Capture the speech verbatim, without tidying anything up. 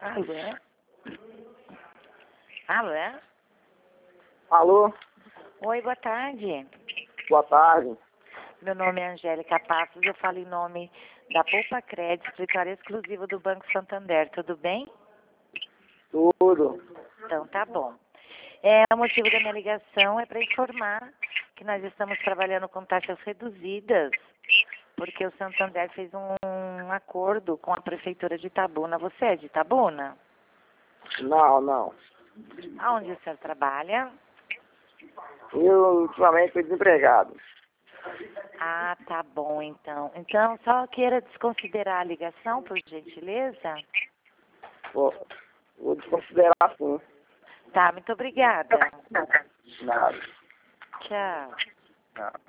Alô? Alô? Alô? Oi, boa tarde. Boa tarde. Meu nome é Angélica Passos, eu falo em nome da Poupa Crédito, escritório exclusivo do Banco Santander, tudo bem? Tudo. Então, tá bom. É, o motivo da minha ligação é para informar que nós estamos trabalhando com taxas reduzidas, porque o Santander fez um, um acordo com a Prefeitura de Itabuna. Você é de Itabuna? Não, não. Aonde o senhor trabalha? Eu ultimamente estou desempregado. Ah, tá bom, então. Então, só queira desconsiderar a ligação, por gentileza? Vou, vou desconsiderar sim. Tá, muito obrigada. Nada. Tchau. Nada.